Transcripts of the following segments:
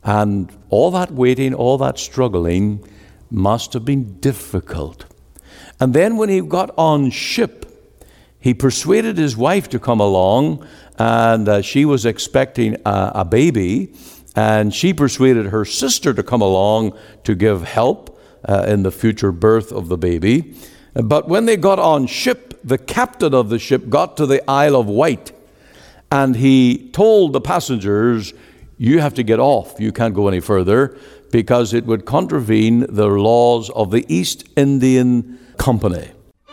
And all that waiting, all that struggling must have been difficult. And then when he got on ship, he persuaded his wife to come along, and she was expecting a baby, and she persuaded her sister to come along to give help in the future birth of the baby. But when they got on ship, the captain of the ship got to the Isle of Wight, and he told the passengers, you have to get off. You can't go any further because it would contravene the laws of the East Indian Company.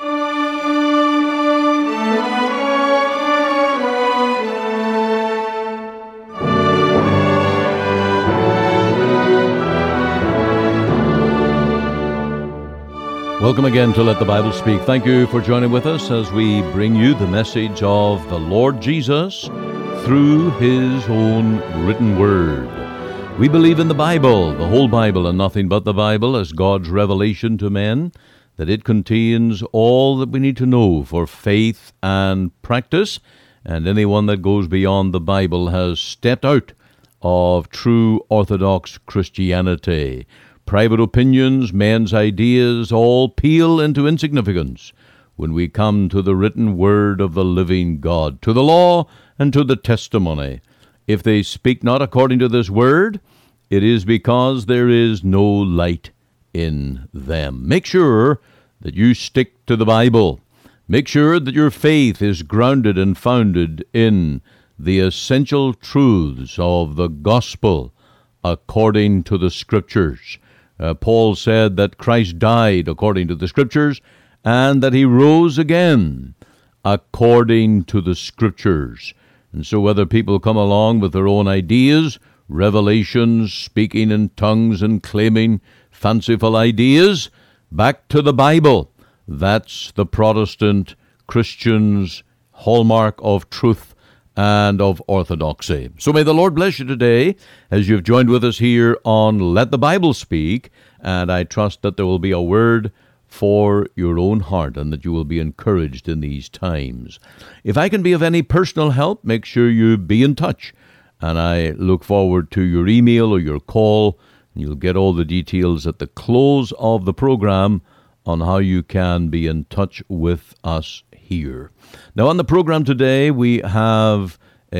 Welcome again to Let the Bible Speak. Thank you for joining with us as we bring you the message of the Lord Jesus through His own written Word. We believe in the Bible, the whole Bible, and nothing but the Bible as God's revelation to men, that it contains all that we need to know for faith and practice, and anyone that goes beyond the Bible has stepped out of true Orthodox Christianity. Private opinions, men's ideas, all pale into insignificance when we come to the written word of the living God, to the law and to the testimony. If they speak not according to this word, it is because there is no light in them. Make sure that you stick to the Bible. Make sure that your faith is grounded and founded in the essential truths of the gospel according to the Scriptures. Paul said that Christ died according to the Scriptures and that He rose again according to the Scriptures. And so whether people come along with their own ideas, revelations, speaking in tongues and claiming fanciful ideas, back to the Bible. That's the Protestant Christian's hallmark of truth and of orthodoxy. So may the Lord bless you today as you've joined with us here on Let the Bible Speak, and I trust that there will be a word for your own heart and that you will be encouraged in these times. If I can be of any personal help, make sure you be in touch, and I look forward to your email or your call. You'll get all the details at the close of the program on how you can be in touch with us here. Now, on the program today, we have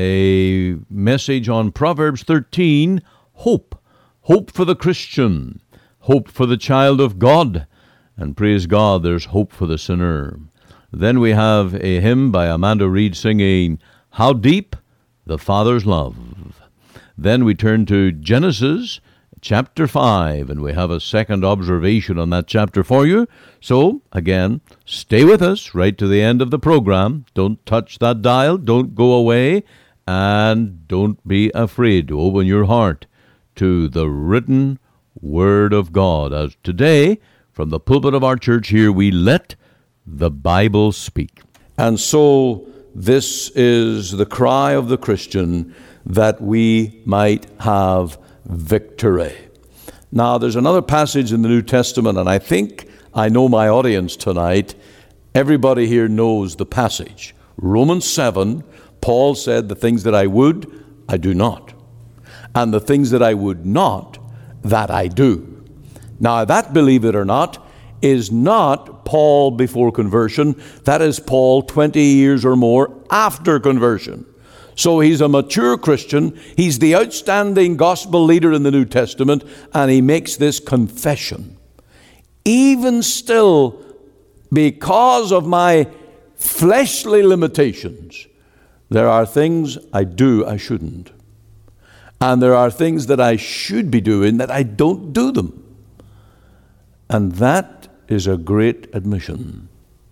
a message on Proverbs 13, hope. Hope for the Christian, hope for the child of God, and praise God, there's hope for the sinner. Then we have a hymn by Amanda Reed singing, How Deep the Father's Love. Then we turn to Genesis chapter 5, and we have a second observation on that chapter for you. So, again, stay with us right to the end of the program. Don't touch that dial, don't go away, and don't be afraid to open your heart to the written Word of God. As today, from the pulpit of our church here, we let the Bible speak. And so, this is the cry of the Christian, that we might have victory. Now, there's another passage in the New Testament, and I think I know my audience tonight. Everybody here knows the passage. Romans 7, Paul said, the things that I would, I do not. And the things that I would not, that I do. Now, that, believe it or not, is not Paul before conversion. That is Paul 20 years or more after conversion. So he's a mature Christian. He's the outstanding gospel leader in the New Testament, and he makes this confession. Even still, because of my fleshly limitations, there are things I do I shouldn't. And there are things that I should be doing that I don't do them. And that is a great admission.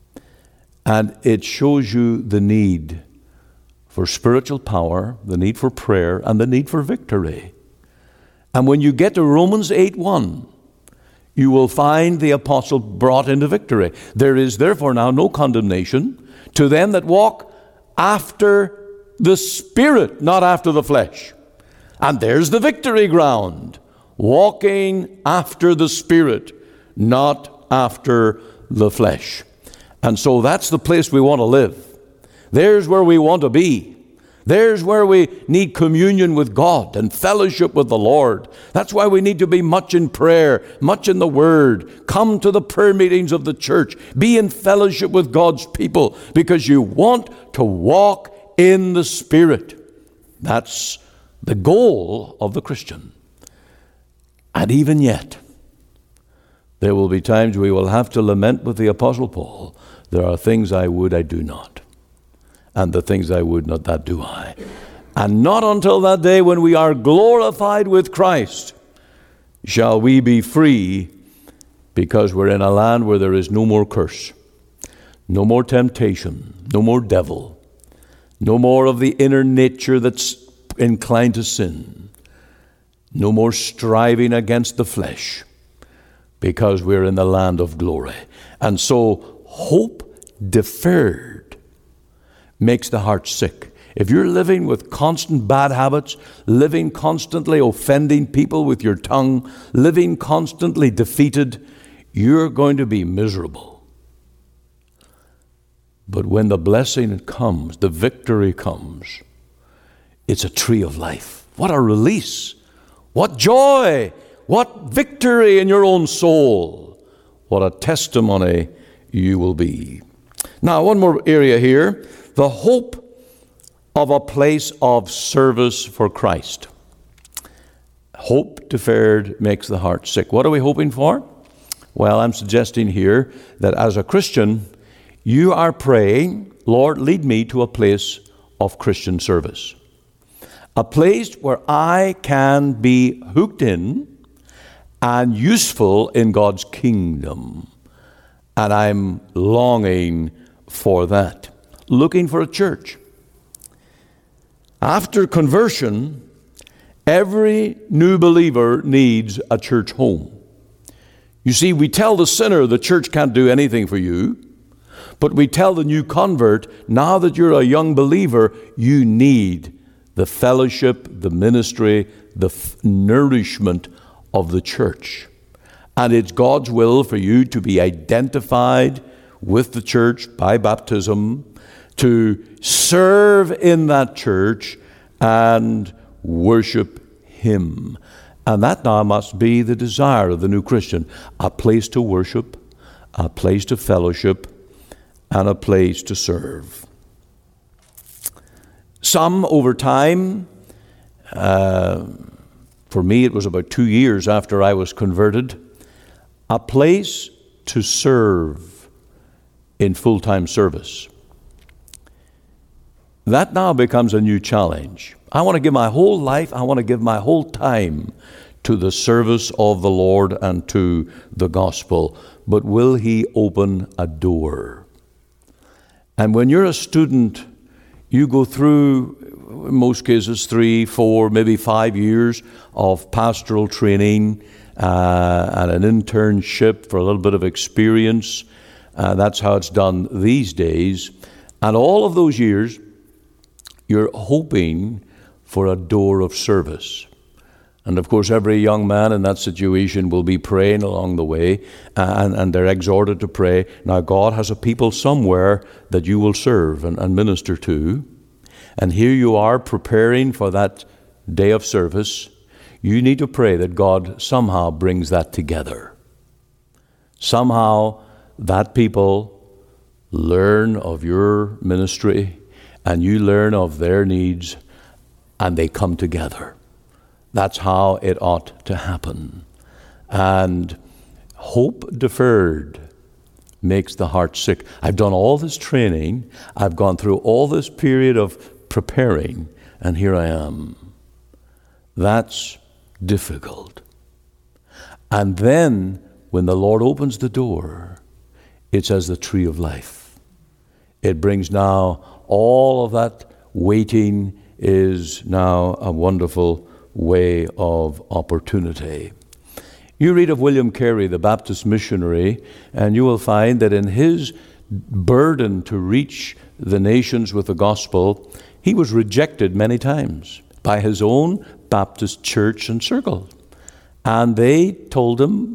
And it shows you the need for spiritual power, the need for prayer, and the need for victory. And when you get to Romans 8:1, you will find the apostle brought into victory. There is therefore now no condemnation to them that walk after the Spirit, not after the flesh. And there's the victory ground. Walking after the Spirit, not after the flesh. And so that's the place we want to live. There's where we want to be. There's where we need communion with God and fellowship with the Lord. That's why we need to be much in prayer, much in the Word. Come to the prayer meetings of the church. Be in fellowship with God's people because you want to walk in the Spirit. That's the goal of the Christian. And even yet, there will be times we will have to lament with the Apostle Paul, there are things I would, I do not. And the things I would not, that do I. And not until that day when we are glorified with Christ shall we be free, because we're in a land where there is no more curse, no more temptation, no more devil, no more of the inner nature that's inclined to sin, no more striving against the flesh, because we're in the land of glory. And so hope deferred makes the heart sick. If you're living with constant bad habits, living constantly offending people with your tongue, living constantly defeated, you're going to be miserable. But when the blessing comes, the victory comes, it's a tree of life. What a release! What joy! What victory in your own soul! What a testimony you will be. Now, one more area here. The hope of a place of service for Christ. Hope deferred makes the heart sick. What are we hoping for? Well, I'm suggesting here that as a Christian, you are praying, Lord, lead me to a place of Christian service. A place where I can be hooked in and useful in God's kingdom. And I'm longing for that. Looking for a church. After conversion, every new believer needs a church home. You see, we tell the sinner the church can't do anything for you, but we tell the new convert, now that you're a young believer, you need the fellowship, the ministry, the nourishment of the church. And it's God's will for you to be identified with the church by baptism, to serve in that church and worship Him. And that now must be the desire of the new Christian. A place to worship, a place to fellowship, and a place to serve. Some over time, for me it was about 2 years after I was converted, a place to serve in full-time service. That now becomes a new challenge. I want to give my whole life, I want to give my whole time to the service of the Lord and to the gospel. But will He open a door? And when you're a student, you go through, in most cases, 3, 4, maybe 5 years of pastoral training and an internship for a little bit of experience. That's how it's done these days. And all of those years, you're hoping for a door of service. And of course, every young man in that situation will be praying along the way, and they're exhorted to pray. Now, God has a people somewhere that you will serve and minister to. And here you are preparing for that day of service. You need to pray that God somehow brings that together. Somehow that people learn of your ministry and you learn of their needs and they come together. That's how it ought to happen. And hope deferred makes the heart sick. I've done all this training. I've gone through all this period of preparing, and here I am. That's difficult. And then when the Lord opens the door, it's as the tree of life. It brings now all of that waiting is now a wonderful way of opportunity. You read of William Carey, the Baptist missionary, and you will find that in his burden to reach the nations with the gospel, he was rejected many times by his own Baptist church and circle. And they told him,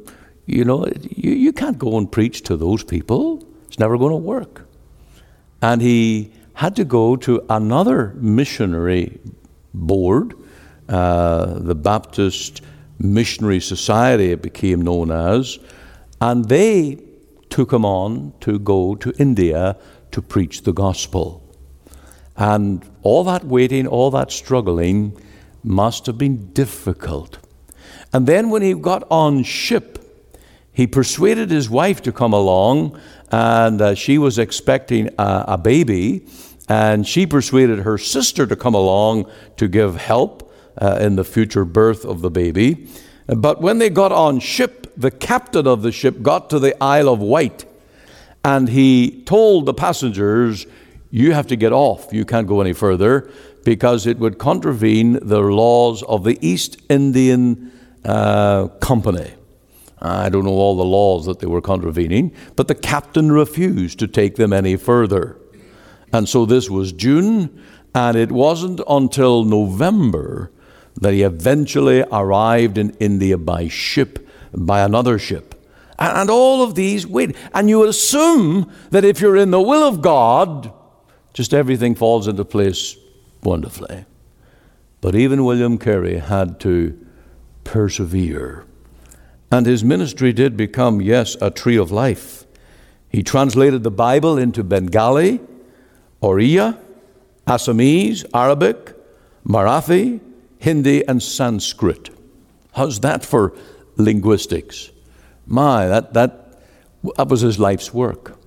you can't go and preach to those people. It's never going to work. And he had to go to another missionary board, the Baptist Missionary Society it became known as, and they took him on to go to India to preach the gospel. And all that waiting, all that struggling must have been difficult. And then when he got on ship, he persuaded his wife to come along, and she was expecting a baby, and she persuaded her sister to come along to give help in the future birth of the baby. But when they got on ship, the captain of the ship got to the Isle of Wight, and he told the passengers, you have to get off. You can't go any further because it would contravene the laws of the East Indian Company. I don't know all the laws that they were contravening, but the captain refused to take them any further. And so this was June, and it wasn't until November that he eventually arrived in India by ship, by another ship. And all of these, wait, and you assume that if you're in the will of God, just everything falls into place wonderfully. But even William Carey had to persevere. And his ministry did become, yes, a tree of life. He translated the Bible into Bengali, Oriya, Assamese, Arabic, Marathi, Hindi, and Sanskrit. How's that for linguistics? My, that was his life's work.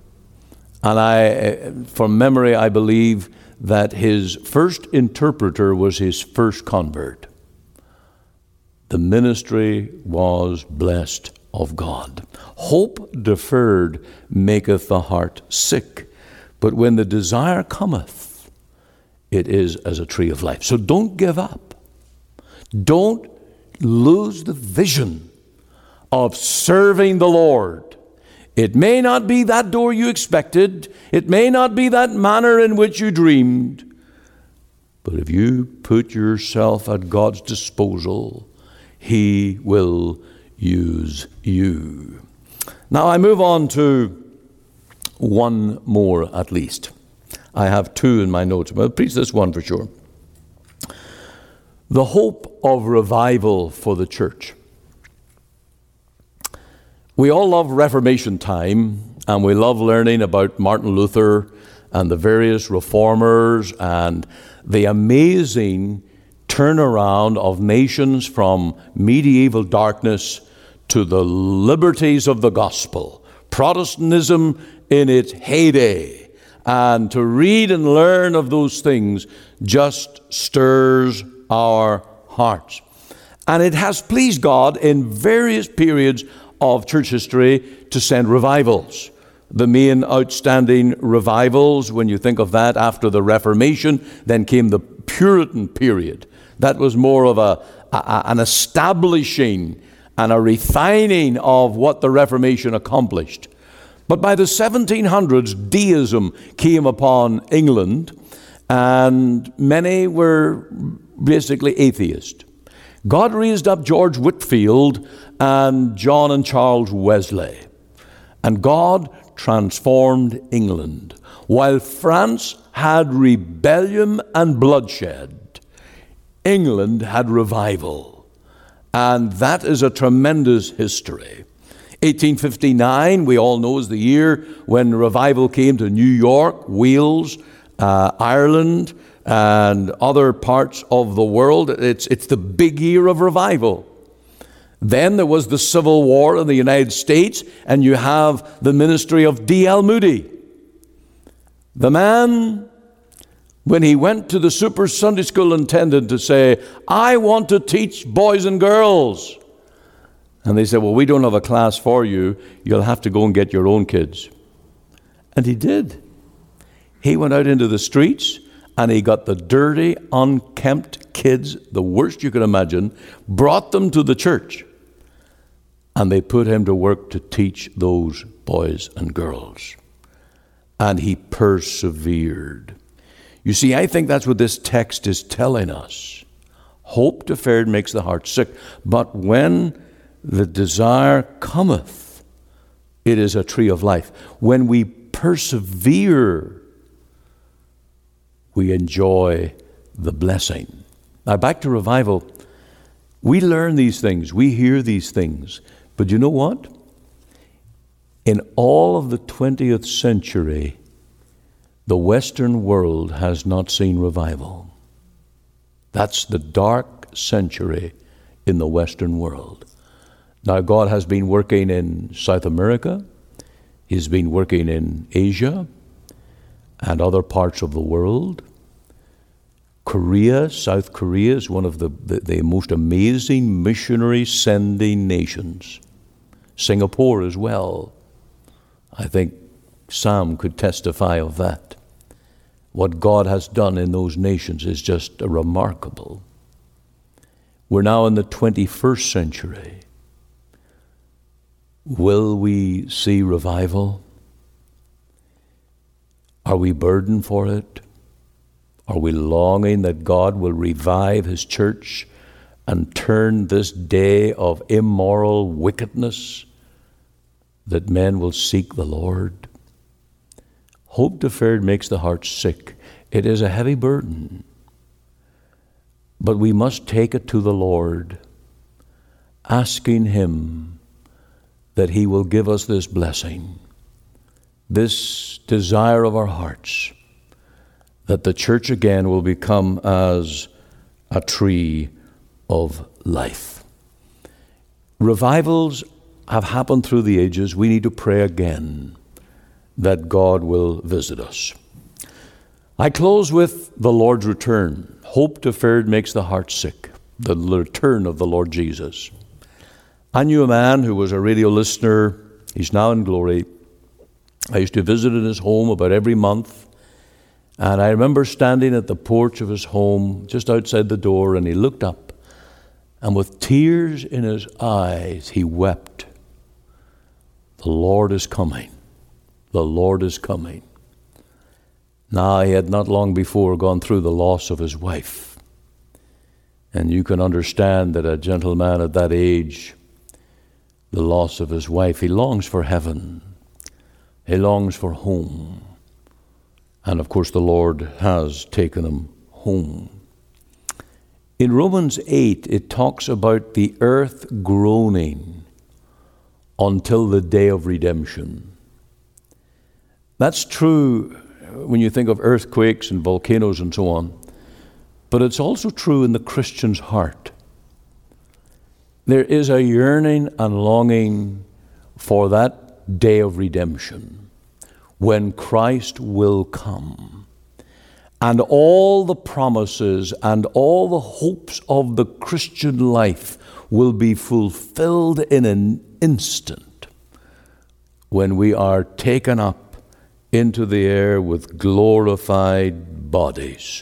And from memory, I believe that his first interpreter was his first convert. The ministry was blessed of God. Hope deferred maketh the heart sick, but when the desire cometh, it is as a tree of life. So don't give up. Don't lose the vision of serving the Lord. It may not be that door you expected. It may not be that manner in which you dreamed. But if you put yourself at God's disposal, He will use you. Now I move on to one more at least. I have two in my notes, but I'll preach this one for sure. The hope of revival for the church. We all love Reformation time, and we love learning about Martin Luther and the various reformers and the amazing turnaround of nations from medieval darkness to the liberties of the gospel. Protestantism in its heyday. And to read and learn of those things just stirs our hearts. And it has pleased God in various periods of church history to send revivals. The main outstanding revivals, when you think of that, after the Reformation, then came the Puritan period. That was more of an establishing and a refining of what the Reformation accomplished. But by the 1700s, deism came upon England, and many were basically atheist. God raised up George Whitefield and John and Charles Wesley, and God transformed England. While France had rebellion and bloodshed, England had revival, and that is a tremendous history. 1859, we all know, is the year when revival came to New York, Wales, Ireland, and other parts of the world. It's the big year of revival. Then there was the Civil War in the United States, and you have the ministry of D.L. Moody. The man, when he went to the Super Sunday School intended to say, I want to teach boys and girls. And they said, well, we don't have a class for you. You'll have to go and get your own kids. And he did. He went out into the streets, and he got the dirty, unkempt kids, the worst you could imagine, brought them to the church. And they put him to work to teach those boys and girls. And he persevered. You see, I think that's what this text is telling us. Hope deferred makes the heart sick. But when the desire cometh, it is a tree of life. When we persevere, we enjoy the blessing. Now back to revival. We learn these things, we hear these things, but you know what? In all of the 20th century, the Western world has not seen revival. That's the dark century in the Western world. Now, God has been working in South America. He's been working in Asia and other parts of the world. Korea, South Korea is one of the most amazing missionary sending nations. Singapore as well. I think Sam could testify of that. What God has done in those nations is just remarkable. We're now in the 21st century. Will we see revival? Are we burdened for it? Are we longing that God will revive His church and turn this day of immoral wickedness, that men will seek the Lord? Hope deferred makes the heart sick. It is a heavy burden. But we must take it to the Lord, asking Him that He will give us this blessing, this desire of our hearts, that the church again will become as a tree of life. Revivals have happened through the ages. We need to pray again that God will visit us. I close with the Lord's return. Hope deferred makes the heart sick. The return of the Lord Jesus. I knew a man who was a radio listener. He's now in glory. I used to visit in his home about every month. And I remember standing at the porch of his home, just outside the door, and he looked up, and with tears in his eyes, he wept. The Lord is coming. The Lord is coming. Now, he had not long before gone through the loss of his wife. And you can understand that a gentleman at that age, the loss of his wife, he longs for heaven. He longs for home. And of course, the Lord has taken him home. In Romans 8, it talks about the earth groaning until the day of redemption. That's true when you think of earthquakes and volcanoes and so on, but it's also true in the Christian's heart. There is a yearning and longing for that day of redemption, when Christ will come, and all the promises and all the hopes of the Christian life will be fulfilled in an instant when we are taken up into the air with glorified bodies.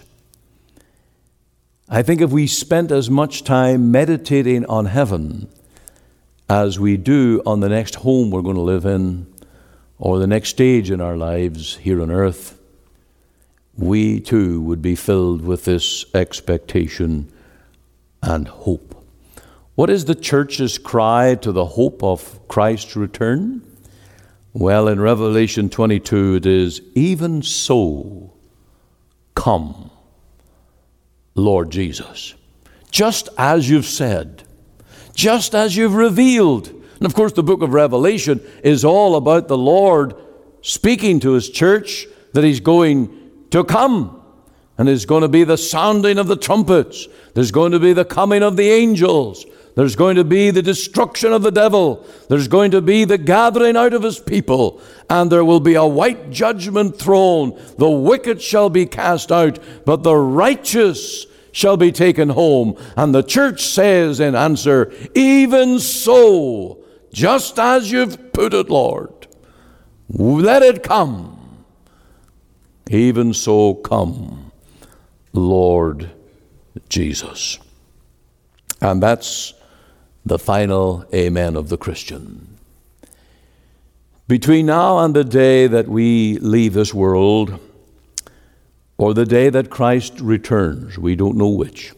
I think if we spent as much time meditating on heaven as we do on the next home we're going to live in, or the next stage in our lives here on earth, we too would be filled with this expectation and hope. What is the church's cry to the hope of Christ's return? Well, in Revelation 22 it is, "Even so, come, Lord Jesus." Just as you've said, just as you've revealed. And of course, the book of Revelation is all about the Lord speaking to His church that He's going to come. And there's going to be the sounding of the trumpets. There's going to be the coming of the angels. There's going to be the destruction of the devil. There's going to be the gathering out of His people. And there will be a white judgment throne. The wicked shall be cast out, but the righteous shall be taken home. And the church says in answer, "Even so, just as you've put it, Lord, let it come. Even so, come, Lord Jesus." And that's the final amen of the Christian. Between now and the day that we leave this world, or the day that Christ returns, we don't know which,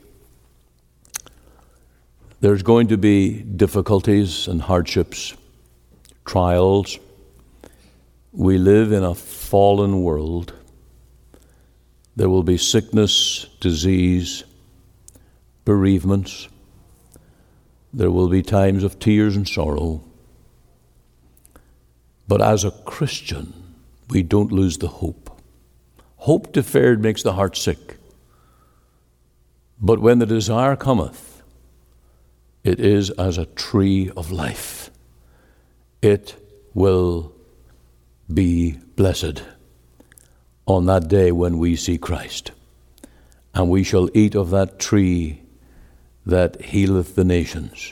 there's going to be difficulties and hardships, trials. We live in a fallen world. There will be sickness, disease, bereavements. There will be times of tears and sorrow. But as a Christian, we don't lose the hope. Hope deferred makes the heart sick. But when the desire cometh, it is as a tree of life. It will be blessed on that day when we see Christ. And we shall eat of that tree that healeth the nations.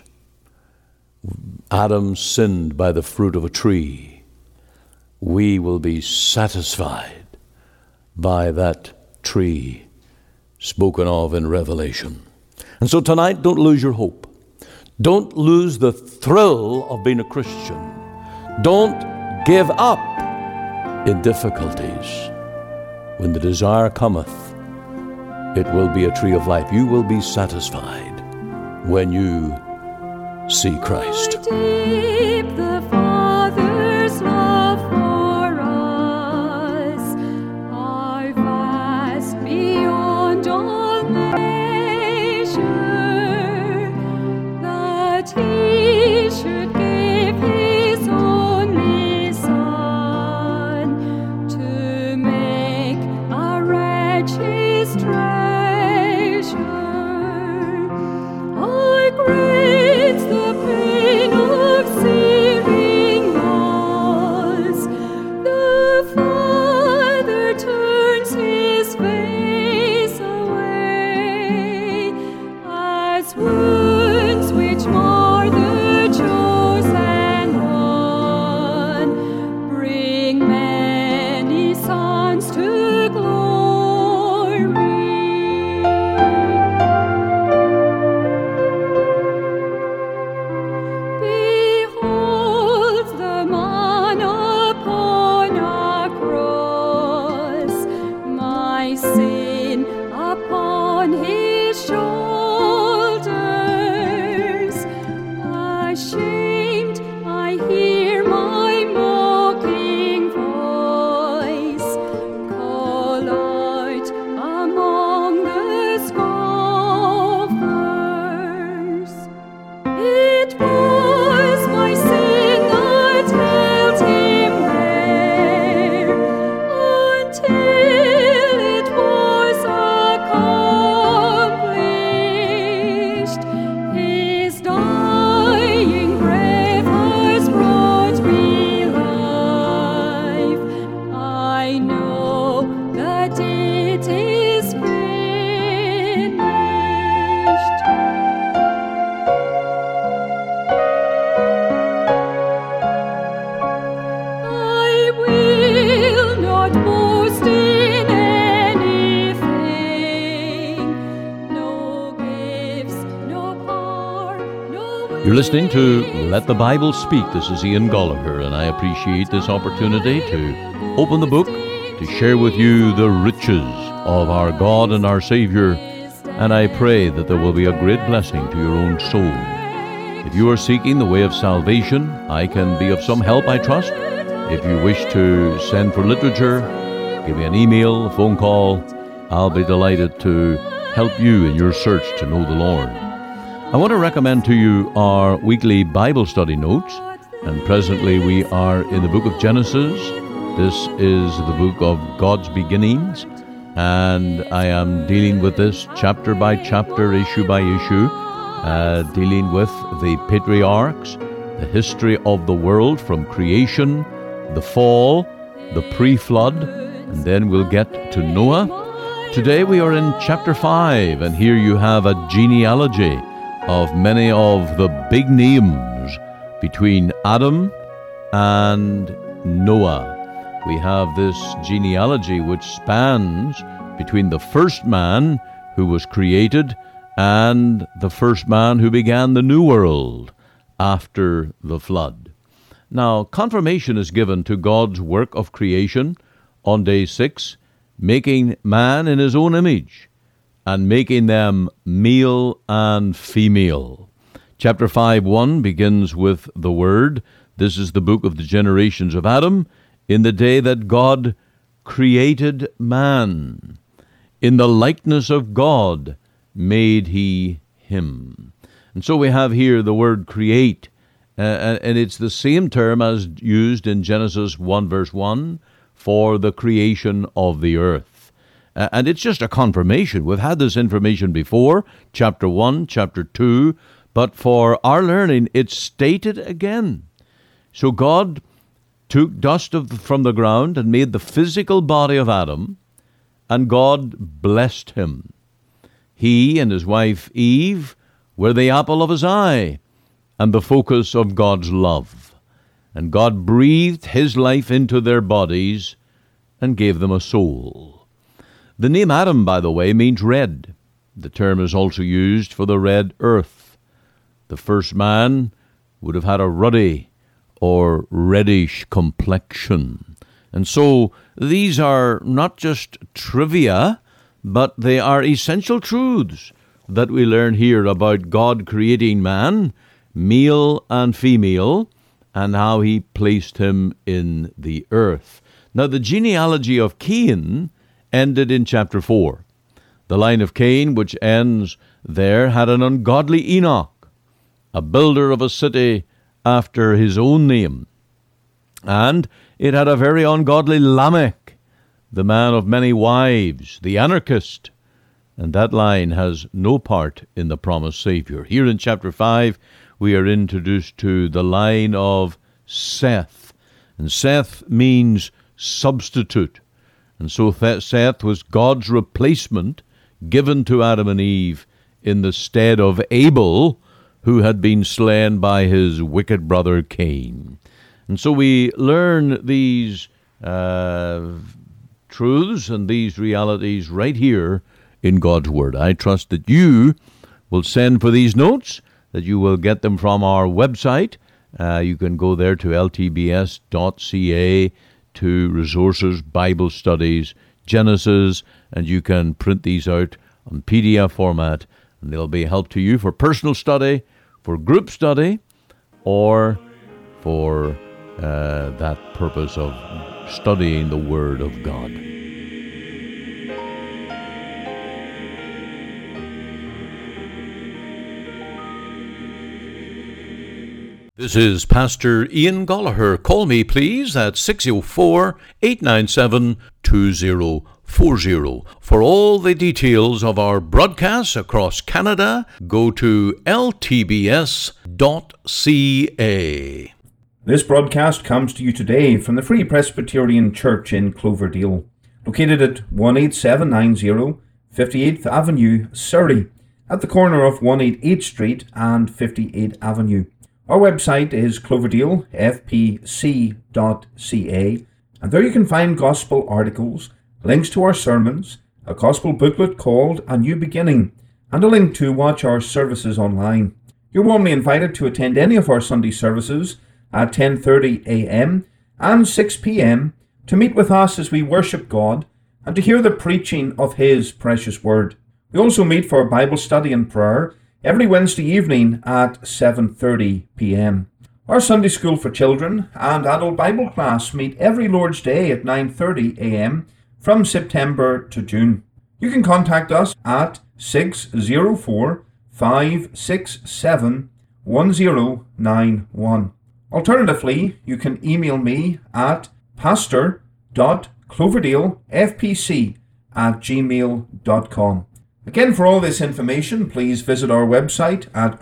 Adam sinned by the fruit of a tree. We will be satisfied by that tree spoken of in Revelation. And so tonight, don't lose your hope. Don't lose the thrill of being a Christian. Don't give up in difficulties. When the desire cometh, it will be a tree of life. You will be satisfied when you see Christ. Deep the Father's love for us are vast beyond all measure, that He should give His only Son to make a wretch His treasure. I great the pain of searing loss. The Father turns His face away, as wounds which mar the chosen one bring many sons to glory. Behold the man upon a cross, my sin upon His shoulders. Ashamed, I hear my mocking voice call out among the scoffers. It was my sin that held Him there until it was accomplished. His dying breath has brought me life. I know that it is finished. I will not boast in anything, no gifts, no power, no You're listening to Let the Bible Speak. This is Ian Gallagher, and I appreciate this opportunity to open the book, to share with you the riches of our God and our Savior, and I pray that there will be a great blessing to your own soul. If you are seeking the way of salvation, I can be of some help, I trust. If you wish to send for literature, give me an email, a phone call. I'll be delighted to help you in your search to know the Lord. I want to recommend to you our weekly Bible study notes, and presently we are in the book of Genesis. This is the book of God's beginnings, and I am dealing with this chapter by chapter, issue by issue, dealing with the patriarchs, the history of the world from creation, the fall, the pre-flood, and then we'll get to Noah. Today we are in chapter 5, and here you have a genealogy of many of the big names between Adam and Noah. We have this genealogy which spans between the first man who was created and the first man who began the new world after the flood. Now, confirmation is given to God's work of creation on day 6, making man in His own image and making them male and female. Chapter 5:1 begins with the word. This is the book of the generations of Adam in the day that God created man. In the likeness of God made he him. And so we have here the word create, and it's the same term as used in Genesis 1 verse 1 for the creation of the earth. And it's just a confirmation. We've had this information before, chapter 1, chapter 2, but for our learning, it's stated again. So God took dust from the ground and made the physical body of Adam, and God blessed him. He and his wife Eve were the apple of his eye and the focus of God's love. And God breathed his life into their bodies and gave them a soul. The name Adam, by the way, means red. The term is also used for the red earth. The first man would have had a ruddy or reddish complexion. And so these are not just trivia, but they are essential truths that we learn here about God creating man, male and female, and how he placed him in the earth. Now, the genealogy of Cain ended in chapter 4. The line of Cain, which ends there, had an ungodly Enoch, a builder of a city after his own name. And it had a very ungodly Lamech, the man of many wives, the anarchist. And that line has no part in the promised Savior. Here in chapter 5, we are introduced to the line of Seth. And Seth means substitute. And so Seth was God's replacement given to Adam and Eve in the stead of Abel, who had been slain by his wicked brother Cain. And so we learn these truths and these realities right here in God's Word. I trust that you will send for these notes, that you will get them from our website. You can go there to ltbs.ca to Resources, Bible Studies, Genesis, and you can print these out on PDF format, and they'll be a help to you for personal study, for group study, or for that purpose of studying the Word of God. This is Pastor Ian Gallagher. Call me, please, at 604-897-2040. For all the details of our broadcasts across Canada, go to ltbs.ca. This broadcast comes to you today from the Free Presbyterian Church in Cloverdale, located at 18790 58th Avenue, Surrey, at the corner of 188 Street and 58th Avenue. Our website is cloverdalefpc.ca, and there you can find gospel articles, links to our sermons, a gospel booklet called A New Beginning, and a link to watch our services online. You're warmly invited to attend any of our Sunday services at 10:30 a.m. and 6 p.m. to meet with us as we worship God and to hear the preaching of His precious Word. We also meet for Bible study and prayer every Wednesday evening at 7:30 p.m. Our Sunday School for Children and Adult Bible class meet every Lord's Day at 9:30 a.m. from September to June. You can contact us at 604-567-1091. Alternatively, you can email me at pastor.cloverdalefpc@gmail.com. Again, for all this information, please visit our website at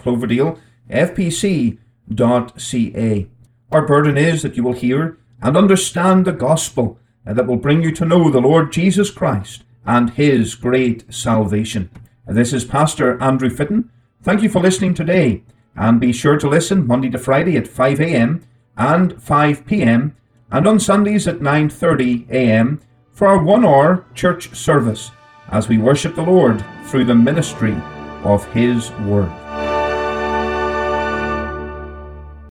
cloverdalefpc.ca. Our burden is that you will hear and understand the gospel that will bring you to know the Lord Jesus Christ and His great salvation. This is Pastor Andrew Fitton. Thank you for listening today, and be sure to listen Monday to Friday at 5 a.m. and 5 p.m. and on Sundays at 9:30 a.m. for our 1-hour church service as we worship the Lord through the ministry of His Word.